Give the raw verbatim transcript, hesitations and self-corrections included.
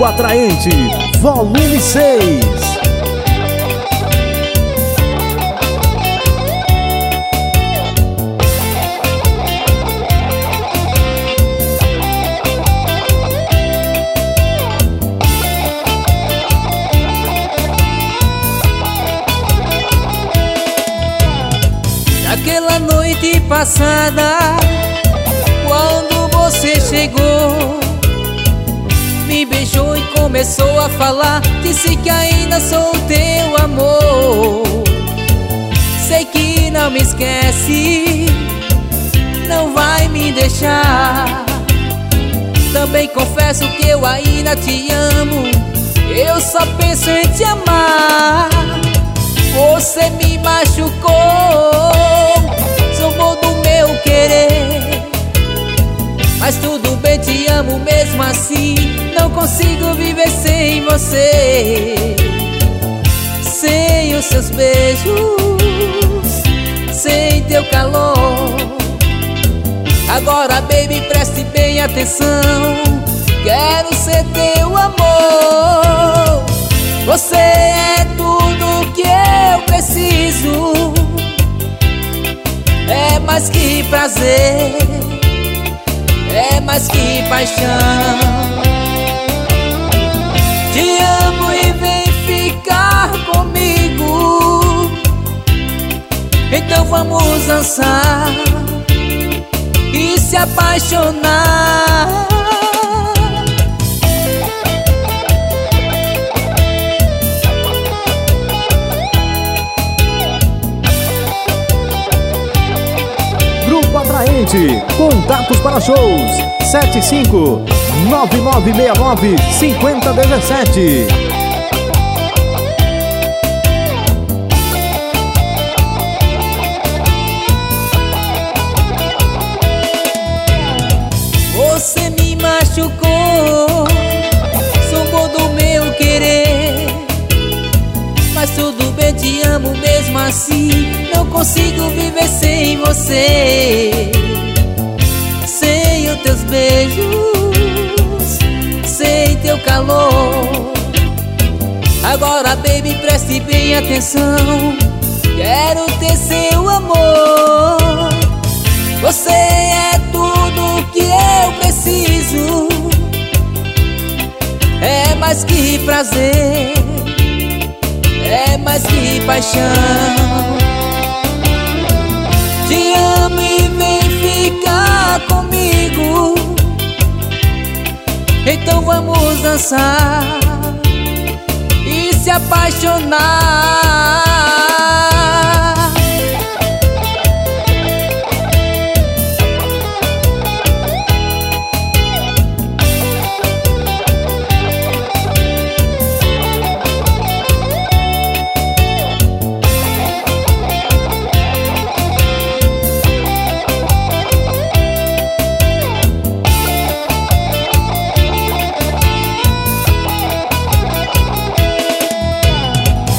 Grupo Atraente, volume seis. Naquela noite passada, quando você chegou, me beijou e começou a falar. Disse que ainda sou teu amor. Sei que não me esquece, não vai me deixar. Também confesso que eu ainda te amo, eu só penso em te amar. Você me machucou, zombou do meu querer, mas tudo bem, te amo mesmo assim. Não consigo viver sem você, sem os seus beijos, sem teu calor. Agora, baby, preste bem atenção, quero ser teu amor. Você é tudo que eu preciso, é mais que prazer, é mais que paixão. Te amo e vem ficar comigo, então vamos dançar e se apaixonar. Grupo Atraente, contatos para shows sete cinco nove nove seis nove cinco zero um sete. Você me machucou, zombou do meu querer, mas tudo bem, te amo mesmo assim. Não consigo viver sem você, sem os teus beijos, sem teu calor. Agora, baby, preste bem atenção, quero ter seu amor. Você é tudo que eu preciso, é mais que prazer, é mais que paixão. Te amo e vem ficar comigo, então vamos dançar e se apaixonar.